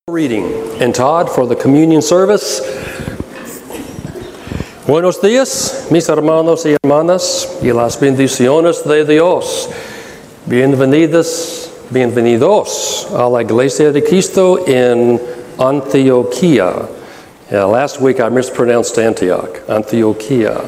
Reading. And Todd for the communion service. Buenos días, mis hermanos y hermanas, y las bendiciones de Dios. Bienvenidos a la Iglesia de Cristo en Antioquia. Yeah, last week I mispronounced Antioch, Antioquia.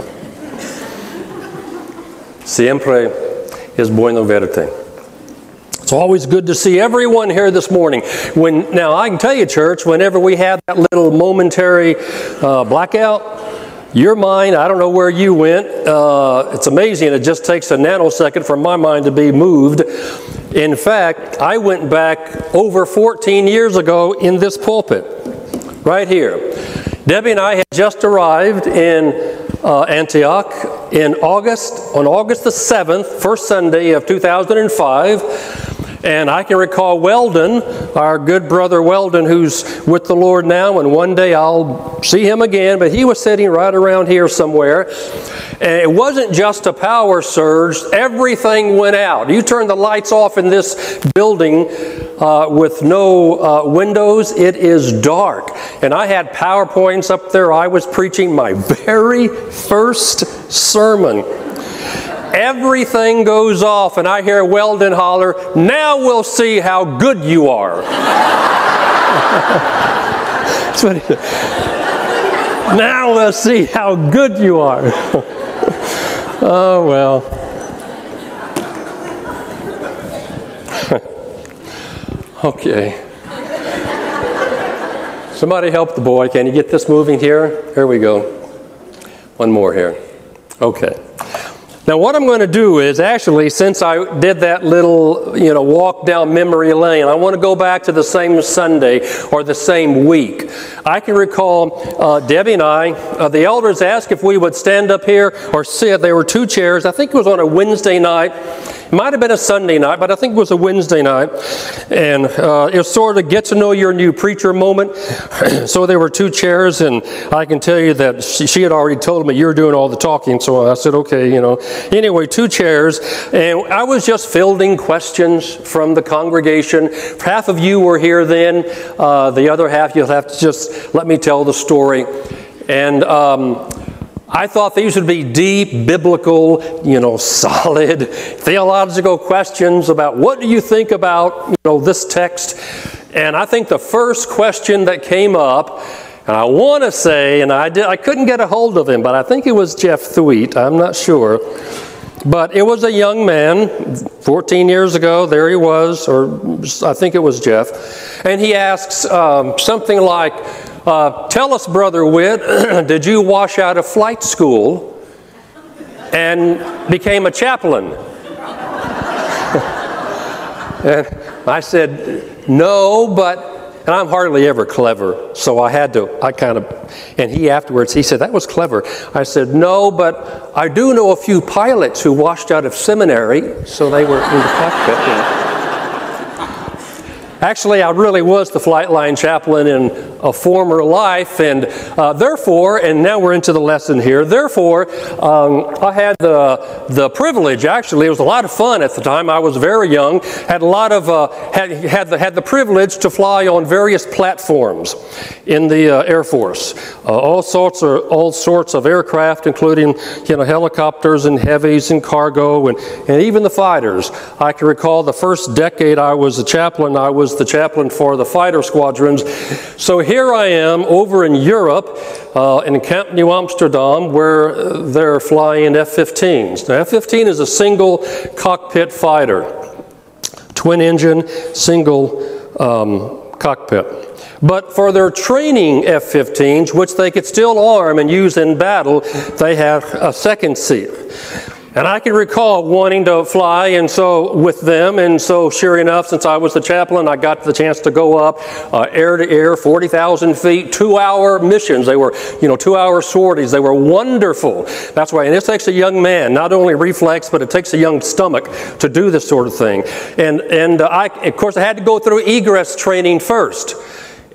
Siempre es bueno verte. It's always good to see everyone here this morning. Now, I can tell you, church, whenever we have that little momentary blackout, your mind, I don't know where you went. It's amazing. It just takes a nanosecond for my mind to be moved. In fact, I went back over 14 years ago in this pulpit, right here. Debbie and I had just arrived in Antioch on August the 7th, first Sunday of 2005. And I can recall Weldon, our good brother Weldon, who's with the Lord now, and one day I'll see him again, but he was sitting right around here somewhere. And it wasn't just a power surge, everything went out. You turn the lights off in this building with no windows, it is dark. And I had PowerPoints up there. I was preaching my very first sermon. Everything goes off, and I hear Weldon holler, "Now we'll see how good you are." That's what he said. Now we'll see how good you are. Oh, well. Okay. Somebody help the boy. Can you get this moving here? Here we go. One more here. Okay. Now what I'm going to do is actually, since I did that little, walk down memory lane, I want to go back to the same Sunday or the same week. I can recall Debbie and I, the elders asked if we would stand up here or sit. There were two chairs. I think it was on a Wednesday night. It might have been a Sunday night, but I think it was a Wednesday night. And it was sort of get to know your new preacher moment. So there were two chairs, and I can tell you that she had already told me, "You're doing all the talking." So I said, "Okay, Anyway, two chairs, and I was just fielding questions from the congregation. Half of you were here then. The other half, you'll have to just let me tell the story. And I thought these would be deep, biblical, solid, theological questions about what do you think about, this text. And I think the first question that came up, and I want to say, and I couldn't get a hold of him, but I think it was Jeff Thweet, I'm not sure. But it was a young man, 14 years ago, there he was, or I think it was Jeff. And he asks something like, "Tell us, Brother Witt, did you wash out of flight school and became a chaplain?" And I said, "No, but..." And I'm hardly ever clever, so and he afterwards, he said, "That was clever." I said, "No, but I do know a few pilots who washed out of seminary," so they were in the cockpit. Actually, I really was the flight line chaplain in a former life, and therefore, and now we're into the lesson here, therefore, I had the privilege, actually, it was a lot of fun at the time, I was very young, had a lot of, had the privilege to fly on various platforms in the Air Force. All sorts of aircraft, including, helicopters and heavies and cargo, and even the fighters. I can recall the first decade I was a chaplain, I was the chaplain for the fighter squadrons. So here I am over in Europe, in Camp New Amsterdam, where they're flying F-15s. Now, F-15 is a single cockpit fighter, twin engine, single cockpit. But for their training F-15s, which they could still arm and use in battle, they have a second seat. And I can recall wanting to fly with them, and so sure enough, since I was the chaplain, I got the chance to go up air to air, 40,000 feet, 2-hour missions. They were, 2-hour sorties. They were wonderful. That's why, and this takes a young man, not only reflex, but it takes a young stomach to do this sort of thing. And of course, I had to go through egress training first.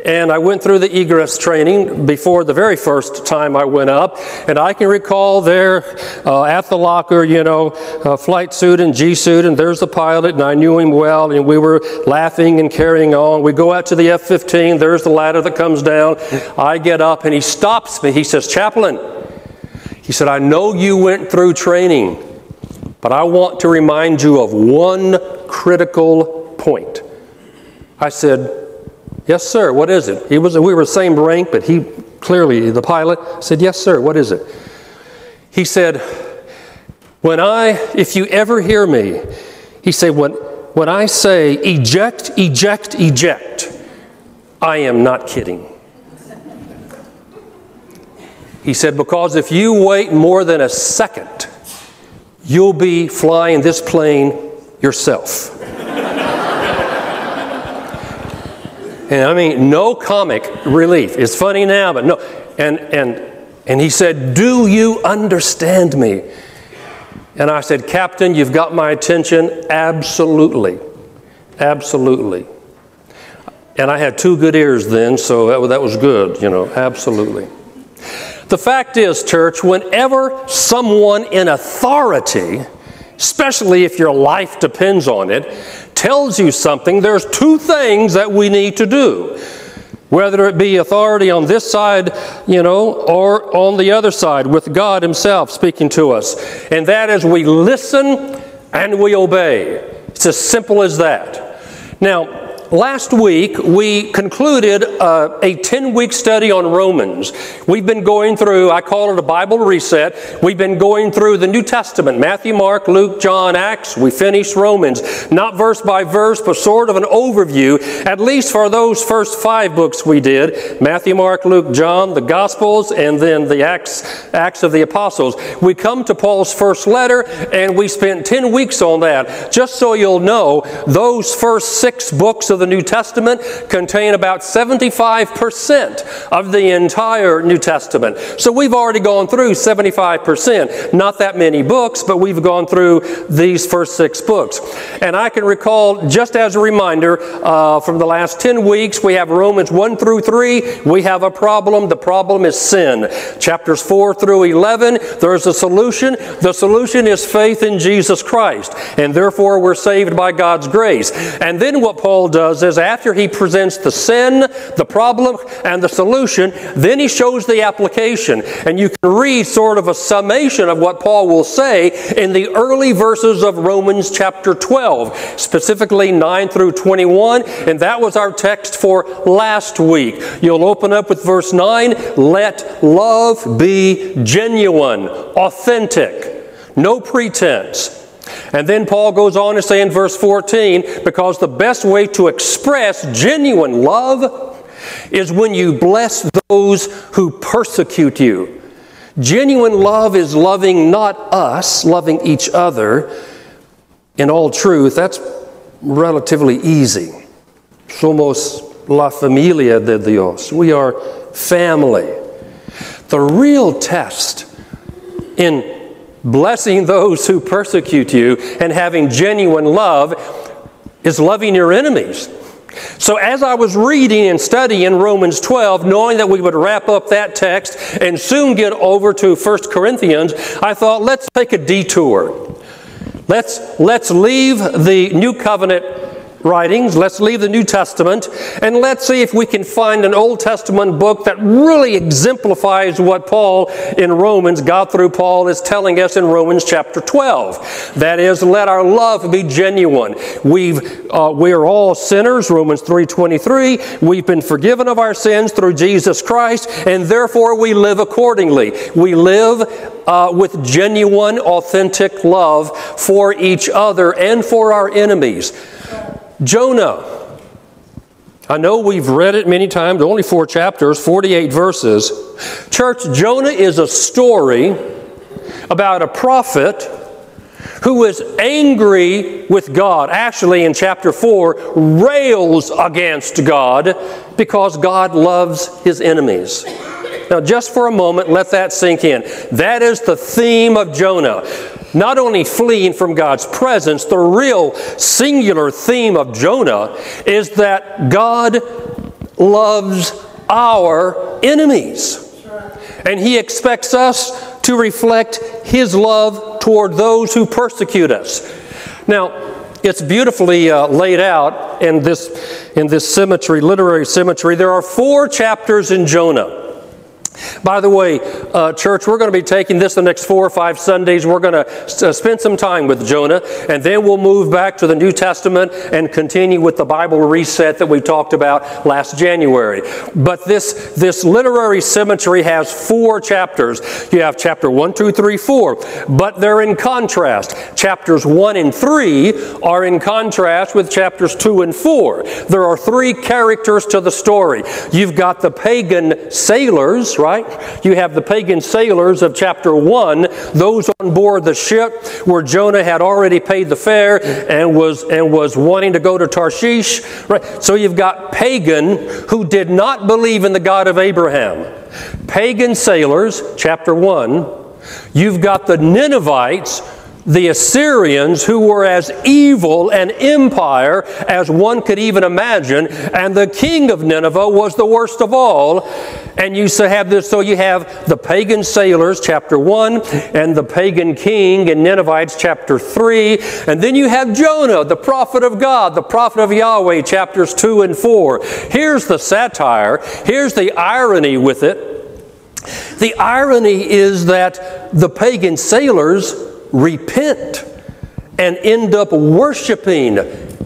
and I went through the egress training before the very first time I went up. And I can recall there at the locker, flight suit and G-suit, and there's the pilot, and I knew him well, and we were laughing and carrying on. We go out to the F-15, there's the ladder that comes down. I get up, and he stops me. He says, "Chaplain," he said, "I know you went through training, but I want to remind you of one critical point." I said, "Yes, sir, what is it?" We were the same rank, but he clearly, the pilot, said, "Yes, sir, what is it?" He said, if you ever hear me, he said, when I say eject, eject, eject, I am not kidding. He said, because if you wait more than a second, you'll be flying this plane yourself. And I mean, no comic relief. It's funny now, but no. And he said, "Do you understand me?" And I said, "Captain, you've got my attention." "Absolutely. Absolutely." And I had 2 good ears then, so that was good, absolutely. The fact is, church, whenever someone in authority, especially if your life depends on it, tells you something, there's 2 things that we need to do. Whether it be authority on this side, or on the other side with God Himself speaking to us. And that is we listen and we obey. It's as simple as that. Now, last week we concluded a 10-week study on Romans. We've been going through, I call it a Bible reset. We've been going through the New Testament, Matthew, Mark, Luke, John, Acts. We finished Romans, not verse by verse, but sort of an overview, at least for those first 5 books we did, Matthew, Mark, Luke, John, the Gospels, and then the Acts of the Apostles. We come to Paul's first letter, and we spent 10 weeks on that. Just so you'll know, those first 6 books of the New Testament contain about 75% of the entire New Testament. So we've already gone through 75%. Not that many books, but we've gone through these first 6 books. And I can recall, just as a reminder, from the last 10 weeks, we have Romans 1 through 3. We have a problem. The problem is sin. Chapters 4 through 11, there's a solution. The solution is faith in Jesus Christ. And therefore, we're saved by God's grace. And then what Paul does is after he presents the sin, the problem, and the solution, then he shows the application. And you can read sort of a summation of what Paul will say in the early verses of Romans chapter 12, specifically 9 through 21, and that was our text for last week. You'll open up with verse 9, "Let love be genuine, authentic, no pretense." And then Paul goes on to say in verse 14, because the best way to express genuine love is when you bless those who persecute you. Genuine love is loving not us, loving each other in all truth. That's relatively easy. Somos la familia de Dios. We are family. The real test in blessing those who persecute you and having genuine love is loving your enemies. So as I was reading and studying Romans 12, knowing that we would wrap up that text and soon get over to 1 Corinthians, I thought, let's take a detour. Let's leave the New Covenant writings, let's leave the New Testament, and let's see if we can find an Old Testament book that really exemplifies what Paul in Romans, God through Paul, is telling us in Romans chapter 12. That is, let our love be genuine. We are all sinners, Romans 3:23. We've been forgiven of our sins through Jesus Christ, and therefore we live accordingly. We live with genuine, authentic love for each other and for our enemies. Jonah. I know we've read it many times, only 4 chapters, 48 verses. Church, Jonah is a story about a prophet who is angry with God. Actually, in chapter 4, rails against God because God loves His enemies. Now, just for a moment, let that sink in. That is the theme of Jonah. Not only fleeing from God's presence, the real singular theme of Jonah is that God loves our enemies. And He expects us to reflect His love toward those who persecute us. Now, it's beautifully laid out in this symmetry, literary symmetry. There are 4 chapters in Jonah. By the way, church, we're going to be taking this the next 4 or 5 Sundays. We're going to spend some time with Jonah, and then we'll move back to the New Testament and continue with the Bible reset that we talked about last January. But this literary symmetry has 4 chapters. You have chapter 1, 2, 3, 4, but they're in contrast. Chapters 1 and 3 are in contrast with chapters 2 and 4. There are 3 characters to the story. You've got the pagan sailors, right? You have the pagan sailors of chapter 1, those on board the ship where Jonah had already paid the fare and was wanting to go to Tarshish. Right? So you've got pagan who did not believe in the God of Abraham. Pagan sailors, chapter 1. You've got the Ninevites, the Assyrians, who were as evil an empire as one could even imagine, and the king of Nineveh was the worst of all. And you have this, so you have the pagan sailors, chapter 1, and the pagan king in Ninevites, chapter 3, and then you have Jonah, the prophet of God, the prophet of Yahweh, chapters 2 and 4. Here's the satire, here's the irony with it. The irony is that the pagan sailors repent and end up worshiping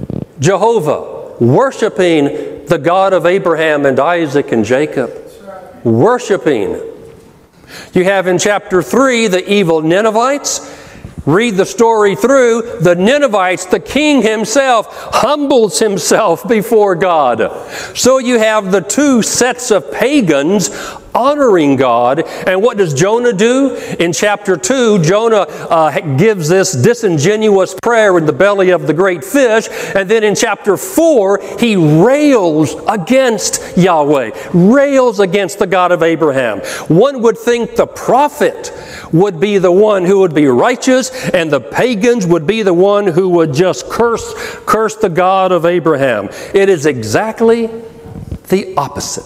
Jehovah, worshiping the God of Abraham and Isaac and Jacob, worshiping. You have in chapter 3 the evil Ninevites. Read the story through. The Ninevites, the king himself, humbles himself before God. So you have the 2 sets of pagans honoring God. And what does Jonah do? In chapter 2, Jonah gives this disingenuous prayer in the belly of the great fish. And then in chapter 4, he rails against Yahweh, rails against the God of Abraham. One would think the prophet would be the one who would be righteous, and the pagans would be the one who would just curse the God of Abraham. It is exactly the opposite.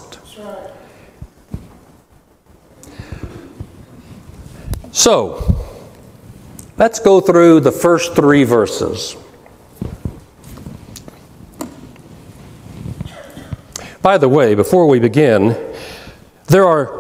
So, let's go through the first 3 verses. By the way, before we begin, there are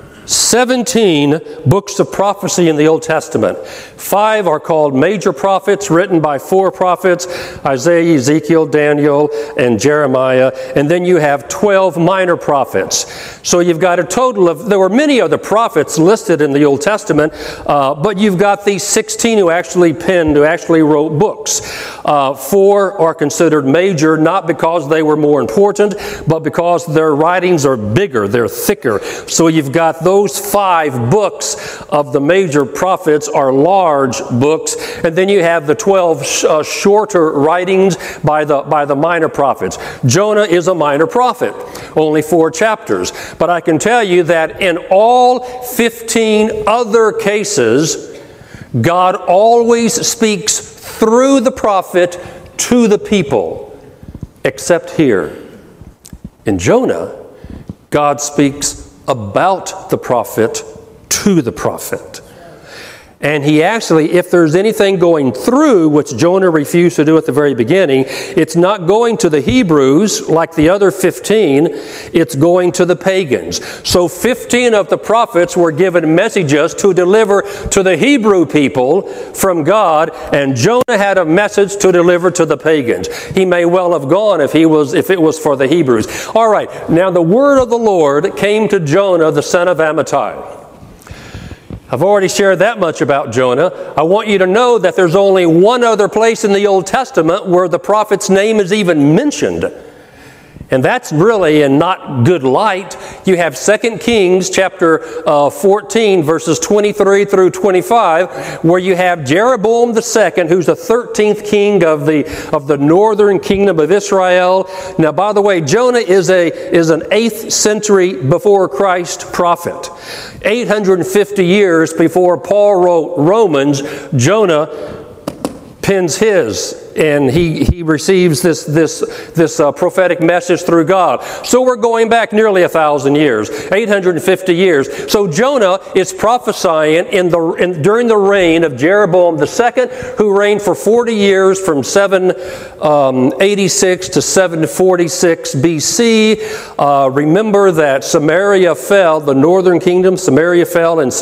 17 books of prophecy in the Old Testament. 5 are called major prophets, written by 4 prophets, Isaiah, Ezekiel, Daniel, and Jeremiah. And then you have 12 minor prophets. So you've got a total of, there were many other prophets listed in the Old Testament, but you've got these 16 who actually wrote books. 4 are considered major, not because they were more important, but because their writings are bigger, they're thicker. So you've got those 5 books of the major prophets are large books, and then you have the 12 shorter writings by the minor prophets. Jonah is a minor prophet, only 4 chapters. But I can tell you that in all 15 other cases, God always speaks through the prophet to the people, except here. In Jonah, God speaks about the prophet to the prophet. And he actually, if there's anything going through, which Jonah refused to do at the very beginning, it's not going to the Hebrews like the other 15, it's going to the pagans. So 15 of the prophets were given messages to deliver to the Hebrew people from God, and Jonah had a message to deliver to the pagans. He may well have gone if it was for the Hebrews. All right, now the word of the Lord came to Jonah, the son of Amittai. I've already shared that much about Jonah. I want you to know that there's only one other place in the Old Testament where the prophet's name is even mentioned. And that's really in not good light. You have 2 Kings chapter 14, verses 23 through 25, where you have Jeroboam II, who's the 13th king of the northern kingdom of Israel. Now, by the way, Jonah is an 8th century before Christ prophet. 850 years before Paul wrote Romans, Jonah pens his and he receives this prophetic message through God. So we're going back nearly 1,000 years, 850 years. So Jonah is prophesying during the reign of Jeroboam II, who reigned for 40 years from 786 to 746 BC. Remember that Samaria fell, the northern kingdom, Samaria fell in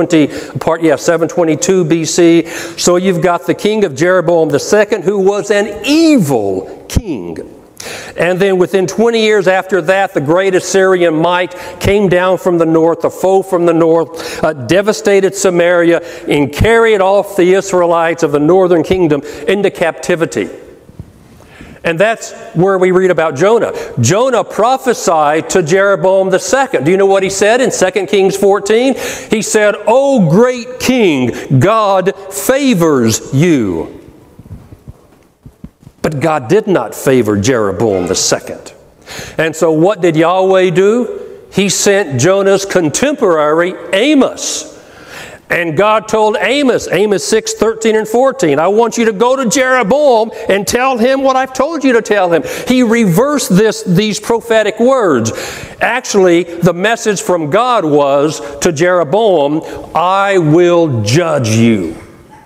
722 BC. So you've got the king of Jeroboam II, who was an evil king. And then within 20 years after that, the great Assyrian might came down from the north, a foe from the north, devastated Samaria, and carried off the Israelites of the northern kingdom into captivity. And that's where we read about Jonah. Jonah prophesied to Jeroboam II. Do you know what he said in 2 Kings 14? He said, "O great king, God favors you." But God did not favor Jeroboam II. And so what did Yahweh do? He sent Jonah's contemporary, Amos. And God told Amos, Amos 6:13 and 14, "I want you to go to Jeroboam and tell him what I've told you to tell him." He reversed these prophetic words. Actually, the message from God was to Jeroboam, "I will judge you.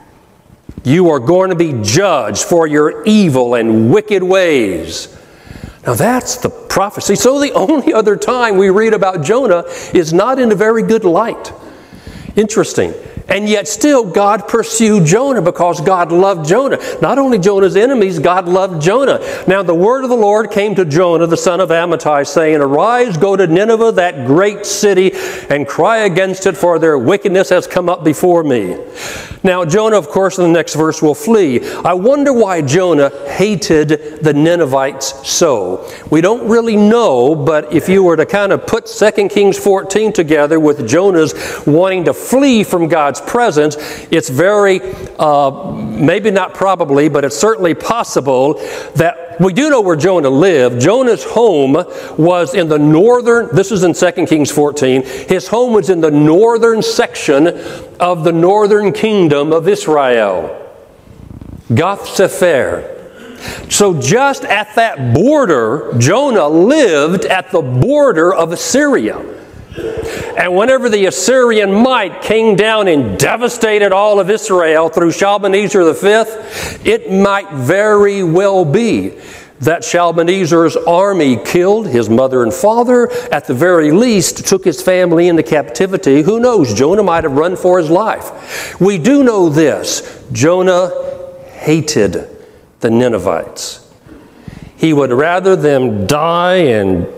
You are going to be judged for your evil and wicked ways." Now that's the prophecy. So the only other time we read about Jonah is not in a very good light. Interesting. And yet still God pursued Jonah because God loved Jonah. Not only Jonah's enemies, God loved Jonah. Now the word of the Lord came to Jonah, the son of Amittai, saying, "Arise, go to Nineveh, that great city, and cry against it, for their wickedness has come up before me." Now Jonah, of course, in the next verse will flee. I wonder why Jonah hated the Ninevites so. We don't really know, but if you were to kind of put 2 Kings 14 together with Jonah's wanting to flee from God's presence, it's very, maybe not probably, but it's certainly possible that we do know where Jonah lived. Jonah's home was in the northern, this is in 2 Kings 14, his home was in the northern section of the northern kingdom of Israel, Gath Sefer. So just at that border, Jonah lived at the border of Assyria. And whenever the Assyrian might came down and devastated all of Israel through Shalmaneser V, it might very well be that Shalmaneser's army killed his mother and father, at the very least took his family into captivity. Who knows? Jonah might have run for his life. We do know this: Jonah hated the Ninevites. He would rather them die and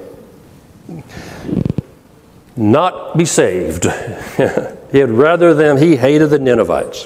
not be saved. He hated the Ninevites.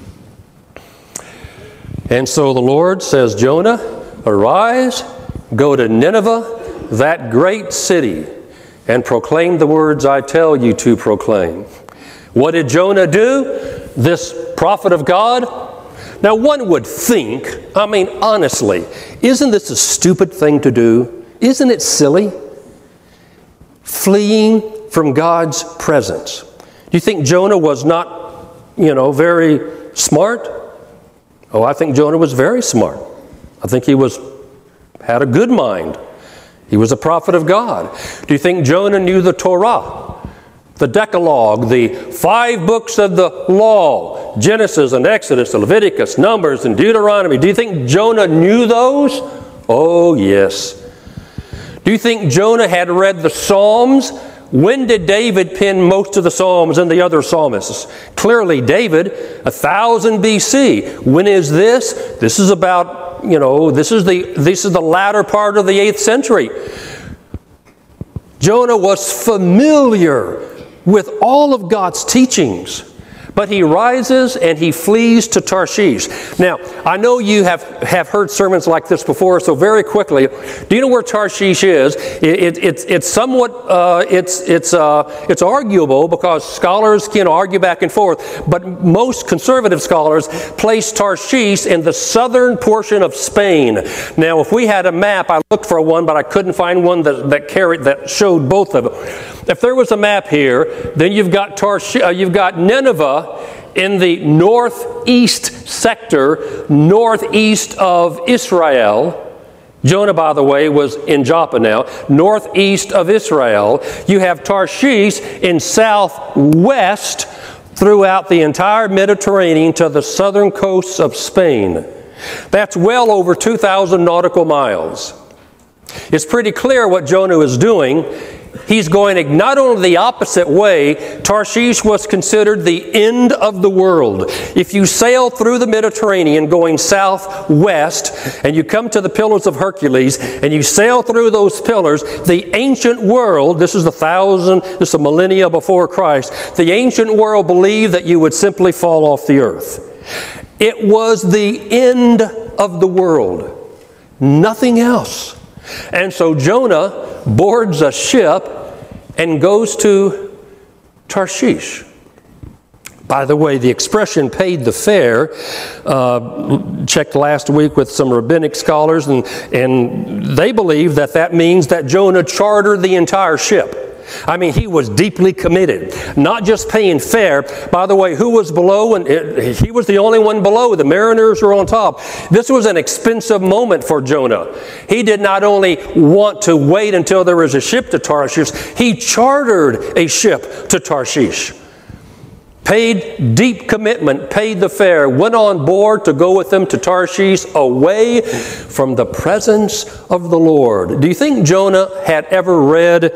And so the Lord says, "Jonah, arise, go to Nineveh, that great city, and proclaim the words I tell you to proclaim." What did Jonah do? This prophet of God? Now one would think, I mean honestly, isn't this a stupid thing to do? Isn't it silly? Fleeing from God's presence. Do you think Jonah was not, very smart? Oh, I think Jonah was very smart. I think he had a good mind. He was a prophet of God. Do you think Jonah knew the Torah, the Decalogue, the 5 books of the law, Genesis and Exodus, Leviticus, Numbers, and Deuteronomy? Do you think Jonah knew those? Oh, yes. Do you think Jonah had read the Psalms? When did David pen most of the Psalms and the other psalmists? Clearly David, 1000 BC. When is this? This is about, this is the latter part of the 8th century. Jonah was familiar with all of God's teachings. But he rises and he flees to Tarshish. Now, I know you have heard sermons like this before, so very quickly, do you know where Tarshish is? It's somewhat, it's arguable because scholars can argue back and forth, but most conservative scholars place Tarshish in the southern portion of Spain. Now, if we had a map, I looked for one, but I couldn't find one that showed both of them. If there was a map here, then you've got Nineveh in the northeast sector, northeast of Israel. Jonah, by the way, was in Joppa now, northeast of Israel. You have Tarshish in southwest throughout the entire Mediterranean to the southern coasts of Spain. That's well over 2,000 nautical miles. It's pretty clear what Jonah is doing. He's going not only the opposite way. Tarshish was considered the end of the world. If you sail through the Mediterranean going southwest and you come to the Pillars of Hercules and you sail through those pillars, the ancient world, this is a millennia before Christ, the ancient world believed that you would simply fall off the earth. It was the end of the world. Nothing else. And so Jonah boards a ship and goes to Tarshish. By the way, the expression paid the fare, checked last week with some rabbinic scholars, and they believe that means that Jonah chartered the entire ship. I mean, he was deeply committed, not just paying fare. By the way, who was below? And he was the only one below. The mariners were on top. This was an expensive moment for Jonah. He did not only want to wait until there was a ship to Tarshish, he chartered a ship to Tarshish. Paid deep commitment, paid the fare, went on board to go with them to Tarshish away from the presence of the Lord. Do you think Jonah had ever read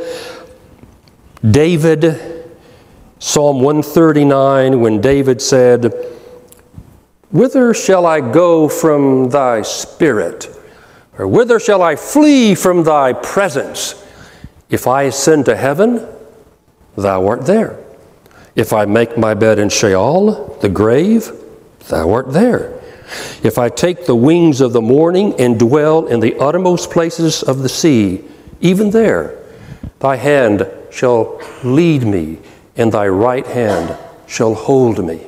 David, Psalm 139, when David said, "Whither shall I go from thy spirit? Or whither shall I flee from thy presence? If I ascend to heaven, thou art there. If I make my bed in Sheol, the grave, thou art there. If I take the wings of the morning and dwell in the uttermost places of the sea, even there thy hand shall lead me, and thy right hand shall hold me."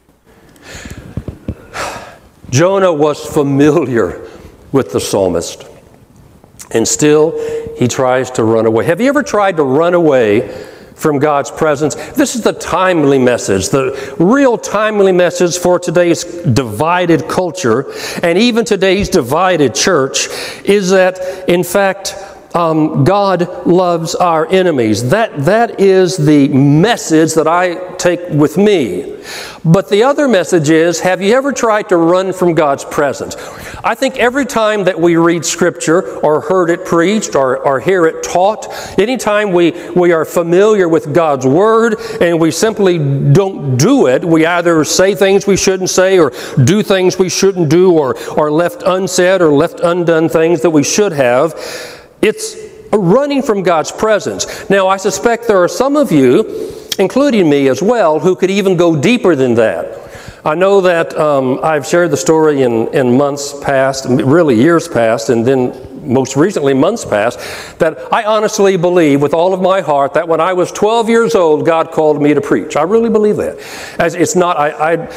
Jonah was familiar with the psalmist, and still he tries to run away. Have you ever tried to run away from God's presence? This is the timely message, the real timely message for today's divided culture, and even today's divided church, is that, in fact, God loves our enemies. That is the message that I take with me. But the other message is, have you ever tried to run from God's presence? I think every time that we read Scripture or heard it preached or hear it taught, anytime we are familiar with God's Word and we simply don't do it, we either say things we shouldn't say or do things we shouldn't do or left unsaid or left undone things that we should have. It's running from God's presence. Now, I suspect there are some of you, including me as well, who could even go deeper than that. I know that I've shared the story in months past, really years past, and then most recently months past, that I honestly believe with all of my heart that when I was 12 years old, God called me to preach. I really believe that. As it's not, I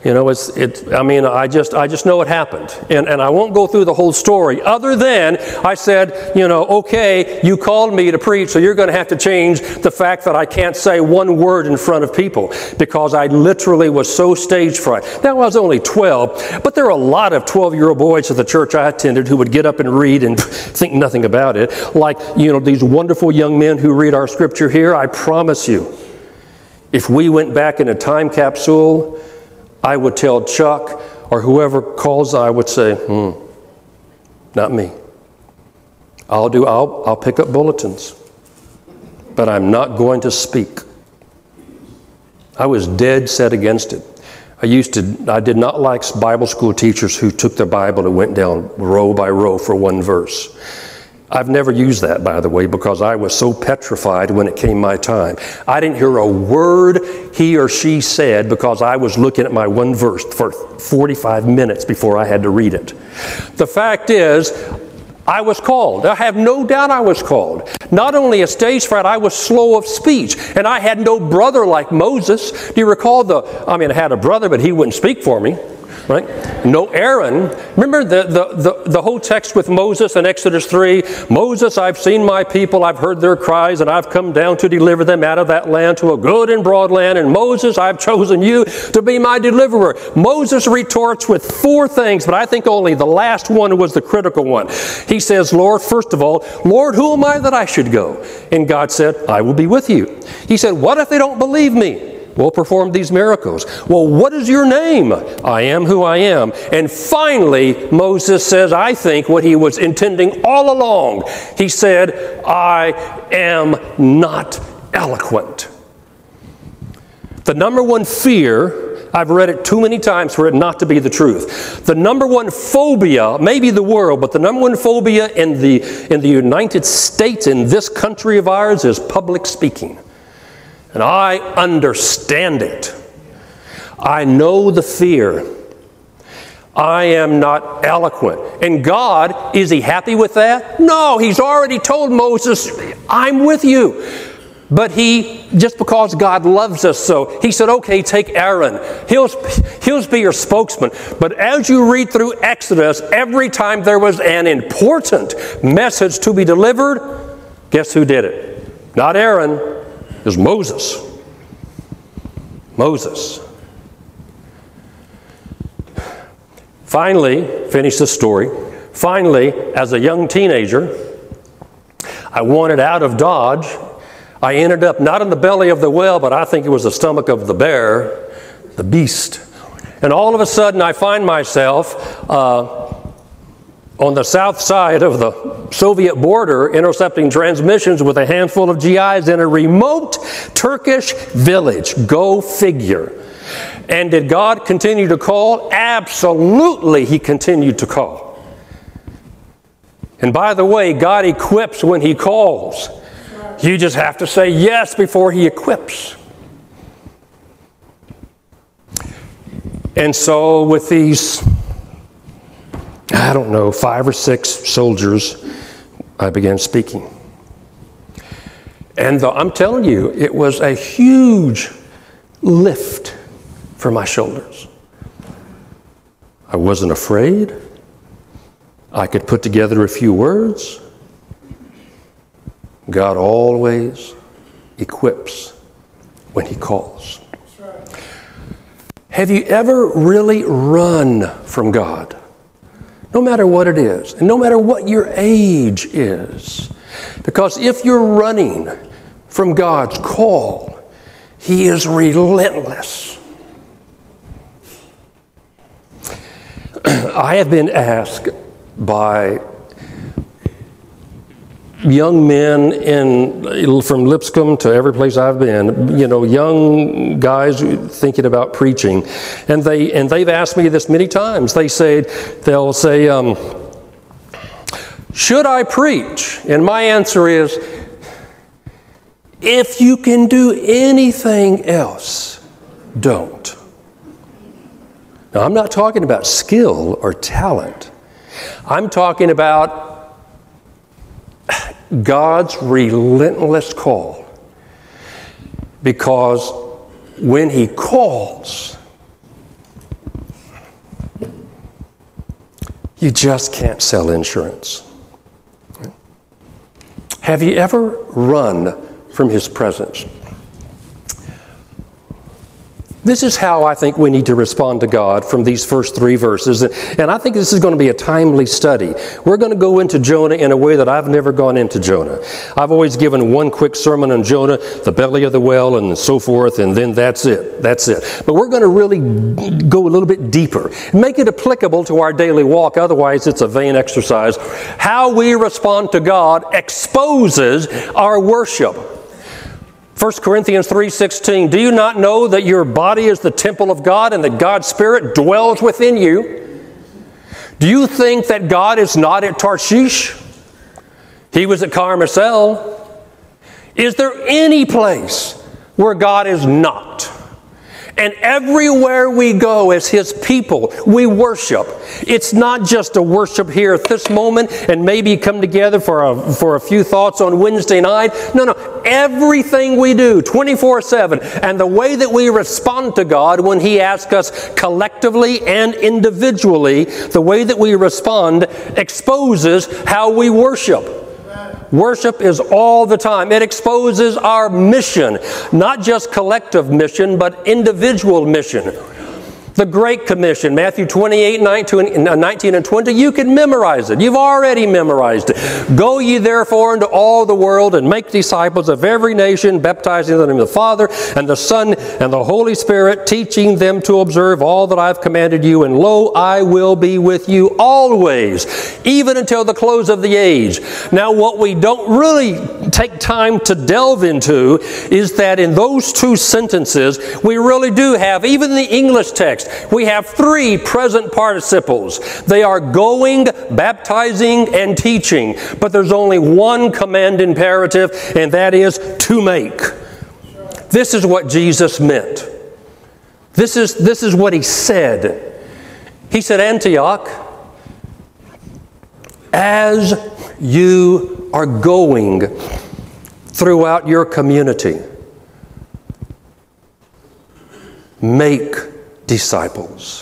just know it happened. And I won't go through the whole story other than I said, okay, you called me to preach, so you're going to have to change the fact that I can't say one word in front of people, because I literally was so stage fright. Now, I was only 12, but there are a lot of 12-year-old boys at the church I attended who would get up and read and think nothing about it. Like, these wonderful young men who read our scripture here. I promise you, if we went back in a time capsule, I would tell Chuck or whoever calls, I would say, not me. I'll pick up bulletins, but I'm not going to speak. I was dead set against it. I did not like Bible school teachers who took their Bible and went down row by row for one verse. I've never used that, by the way, because I was so petrified when it came my time. I didn't hear a word he or she said because I was looking at my one verse for 45 minutes before I had to read it. The fact is, I was called. I have no doubt I was called. Not only a stage fright, I was slow of speech. And I had no brother like Moses. Do you recall I had a brother, but he wouldn't speak for me. Right? No Aaron. Remember the whole text with Moses in Exodus 3? Moses, I've seen my people, I've heard their cries, and I've come down to deliver them out of that land to a good and broad land. And Moses, I've chosen you to be my deliverer. Moses retorts with 4 things, but I think only the last one was the critical one. He says, Lord, first of all, Lord, who am I that I should go? And God said, I will be with you. He said, what if they don't believe me? We'll perform these miracles. Well, what is your name? I am who I am. And finally, Moses says, I think, what he was intending all along. He said, I am not eloquent. The number one fear, I've read it too many times for it not to be the truth. The number one phobia, maybe the world, but the number one phobia in the United States, in this country of ours, is public speaking. And I understand it. I know the fear. I am not eloquent. And God, is He happy with that? No, He's already told Moses, I'm with you. But just because God loves us so, He said, okay, take Aaron. He'll be your spokesman. But as you read through Exodus, every time there was an important message to be delivered, guess who did it? Not Aaron. It was Moses. Moses. Finally, finish the story. Finally, as a young teenager, I wanted out of Dodge. I ended up not in the belly of the whale, but I think it was the stomach of the bear, the beast. And all of a sudden, I find myself on the south side of the Soviet border, intercepting transmissions with a handful of GIs in a remote Turkish village. Go figure. And did God continue to call? Absolutely, He continued to call. And by the way, God equips when He calls. You just have to say yes before He equips. And so with these, I don't know, 5 or 6 soldiers, I began speaking. And I'm telling you, it was a huge lift for my shoulders. I wasn't afraid. I could put together a few words. God always equips when He calls. Have you ever really run from God? No matter what it is, and no matter what your age is. Because if you're running from God's call, He is relentless. I have been asked by young men from Lipscomb to every place I've been, young guys thinking about preaching, and they've asked me this many times. They'll say, should I preach? And my answer is, if you can do anything else, don't. Now, I'm not talking about skill or talent. I'm talking about God's relentless call. Because when He calls, you just can't sell insurance. Have you ever run from His presence? This is how I think we need to respond to God from these first 3 verses. And I think this is going to be a timely study. We're going to go into Jonah in a way that I've never gone into Jonah. I've always given one quick sermon on Jonah, the belly of the whale, and so forth, and then that's it. That's it. But we're going to really go a little bit deeper. Make it applicable to our daily walk. Otherwise, it's a vain exercise. How we respond to God exposes our worship. 1 Corinthians 3:16, do you not know that your body is the temple of God and that God's Spirit dwells within you? Do you think that God is not at Tarshish? He was at Carmel. Is there any place where God is not? And everywhere we go as His people, we worship. It's not just a worship here at this moment and maybe come together for a few thoughts on Wednesday night. No. Everything we do, 24/7, and the way that we respond to God when He asks us collectively and individually, the way that we respond exposes how we worship. Worship is all the time. It exposes our mission, not just collective mission, but individual mission. The Great Commission, Matthew 28, 19 and 20, you can memorize it. You've already memorized it. Go ye therefore into all the world and make disciples of every nation, baptizing them in the Father and the Son and the Holy Spirit, teaching them to observe all that I've commanded you. And lo, I will be with you always, even until the close of the age. Now, what we don't really take time to delve into is that in those two sentences, we really do have, even the English text, we have three present participles. They are going, baptizing, and teaching. But there's only one command imperative, and that is to make. This is what Jesus meant. This is what He said. He said, Antioch, as you are going throughout your community, make disciples.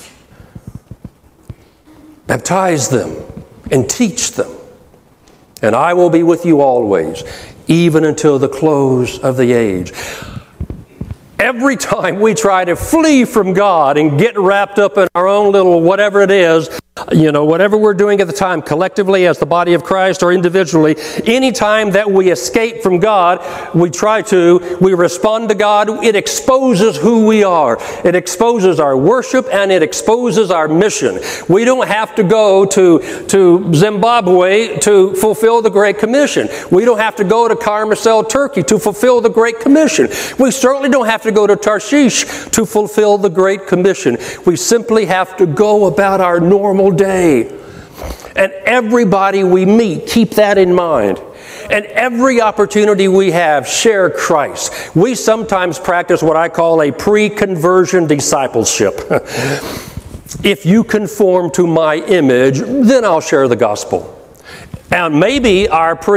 Baptize them and teach them. And I will be with you always, even until the close of the age. Every time we try to flee from God and get wrapped up in our own little whatever it is, whatever we're doing at the time, collectively as the body of Christ or individually, any time that we escape from God, we respond to God, it exposes who we are. It exposes our worship and it exposes our mission. We don't have to go to Zimbabwe to fulfill the Great Commission. We don't have to go to Carmel, Turkey to fulfill the Great Commission. We certainly don't have to go to Tarshish to fulfill the Great Commission. We simply have to go about our normal day. And everybody we meet, keep that in mind. And every opportunity we have, share Christ. We sometimes practice what I call a pre-conversion discipleship. If you conform to my image, then I'll share the gospel. And maybe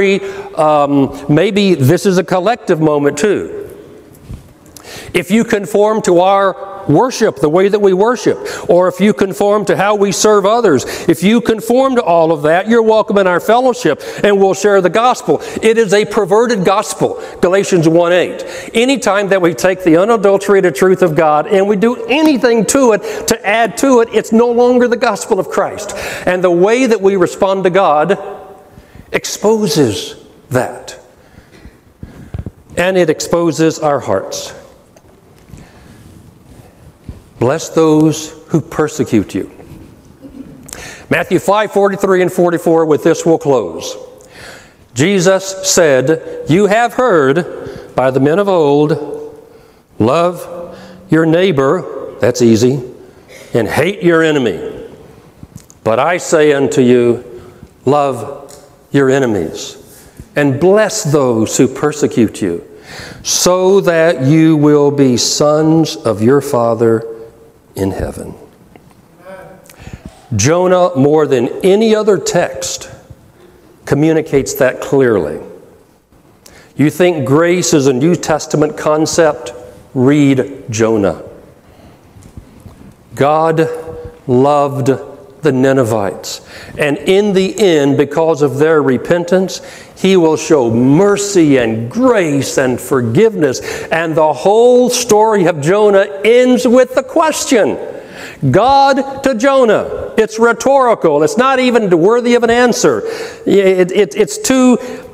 maybe this is a collective moment too. If you conform to our worship, the way that we worship, or if you conform to how we serve others, if you conform to all of that, you're welcome in our fellowship and we'll share the gospel. It is a perverted gospel, Galatians 1:8. Anytime that we take the unadulterated truth of God and we do anything to it to add to it, it's no longer the gospel of Christ. And the way that we respond to God exposes that. And it exposes our hearts. Bless those who persecute you. Matthew 5:43 and 44, with this we'll close. Jesus said, you have heard by the men of old, love your neighbor, that's easy, and hate your enemy. But I say unto you, love your enemies, and bless those who persecute you, so that you will be sons of your Father in heaven. Jonah, more than any other text, communicates that clearly. You think grace is a New Testament concept? Read Jonah. God loved the Ninevites, and in the end, because of their repentance, He will show mercy and grace and forgiveness. And the whole story of Jonah ends with the question. God to Jonah. It's rhetorical. It's not even worthy of an answer. It's too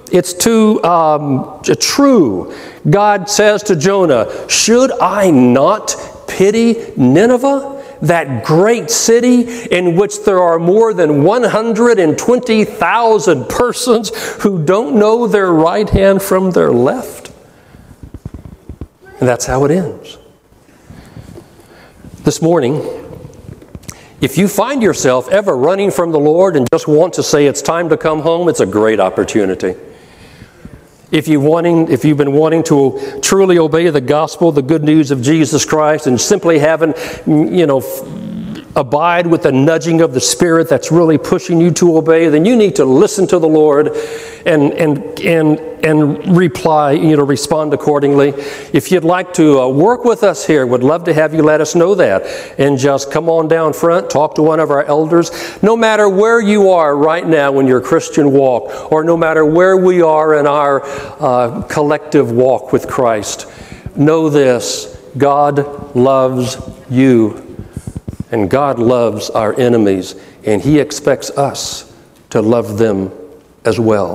true. God says to Jonah, should I not pity Nineveh? That great city in which there are more than 120,000 persons who don't know their right hand from their left. And that's how it ends. This morning, if you find yourself ever running from the Lord and just want to say it's time to come home, it's a great opportunity. If you've been wanting to truly obey the gospel, the good news of Jesus Christ, and simply haven't, abide with the nudging of the Spirit that's really pushing you to obey, then you need to listen to the Lord and reply, respond accordingly. If you'd like to work with us here, would love to have you let us know that. And just come on down front, talk to one of our elders. No matter where you are right now in your Christian walk, or no matter where we are in our collective walk with Christ, know this: God loves you. And God loves our enemies, and He expects us to love them as well.